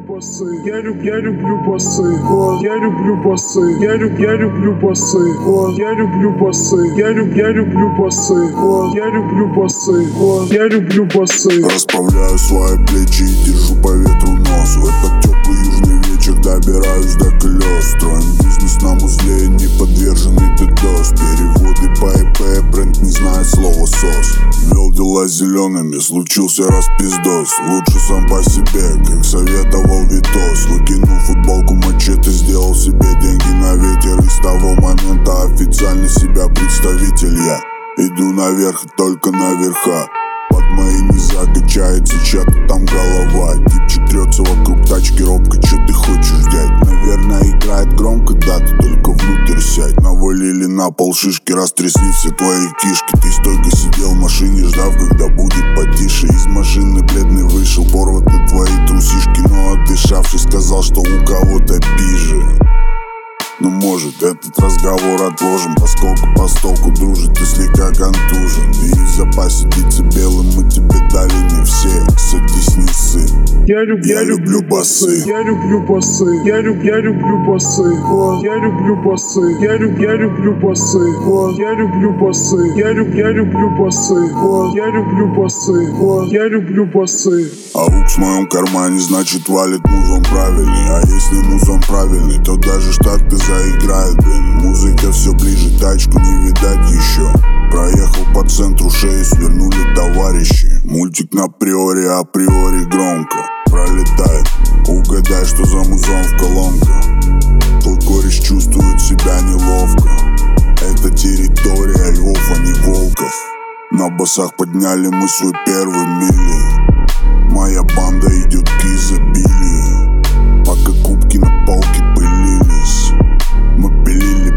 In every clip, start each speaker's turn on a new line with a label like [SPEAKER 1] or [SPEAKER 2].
[SPEAKER 1] басы, я люблю басы, я люблю басы, я люблю басы, я люблю басы, я люблю басы, я люблю басы, я люблю басы.
[SPEAKER 2] Расправляю свои плечи и держу по ветру нос. В этот теплый южный вечер добираюсь до колес. Строим бизнес на узле, не подверженный DDoS. Переводы по ИП, бренд не знает слова сос. Вел дела зелеными, случился распиздос. Лучше сам по себе, как советовал Витос. Выкинул футболку мачете, сделал себе деньги на ветер. И с того момента официально себя представитель я. Иду наверх и только наверха. Под моей низа качается чья-то там голова. Типчик трется вокруг тачки робко, чё ты хочешь, дядь? Наверное, играет громко, да, ты только внутрь сядь. Навалили на пол шишки, растрясли все твои кишки. Ты стойко сидел в машине, ждав, когда будет потише. Из машины бледный вышел, порваты твои трусишки. Но отдышавший сказал, что у кого-то пизже. Ну может этот разговор отложим, поскольку постолку дружит, ты слегка контужен. И в запасе децибелы мы тебе дали не все. Садись, не ссы.
[SPEAKER 1] Я люблю басы, я люблю басы, я люблю басы, я люблю басы, я люблю басы, я люблю басы, я люблю басы, я люблю басы, я люблю басы.
[SPEAKER 2] А лук в моем кармане, значит валит музон правильный. А если музон правильный, то даже штаты заиграет, блин. Музыка все ближе, тачку не видать еще. Проехал по центру, шею свернули товарищи. Мультик на априори громко пролетает. Угадай, что за музон в колонках. Тот кореш чувствует себя неловко. Это территория львов, а не волков. На басах подняли мы свой первый мили. Моя банда идет к изобилию. Пока кубки на полке пылились, мы пилили.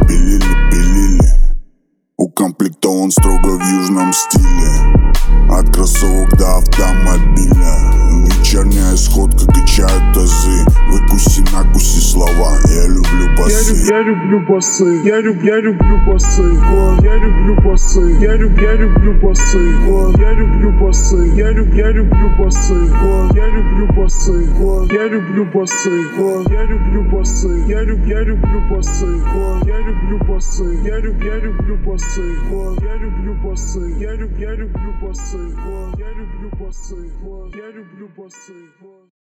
[SPEAKER 2] Укомплектован строго в южном стиле. От кроссовок до автомобиля. Вечерняя сходка качает тазы. Выкуси-накуси слова. Я люблю басы.
[SPEAKER 1] Я люблю басы, я люблю басы, я люблю басы, я люблю басы, я люблю басы, я люблю басы, я люблю басы, я люблю басы, я люблю басы, я люблю басы, я люблю басы, я люблю басы, я люблю басы, я люблю басы, я люблю басы, я люблю басы.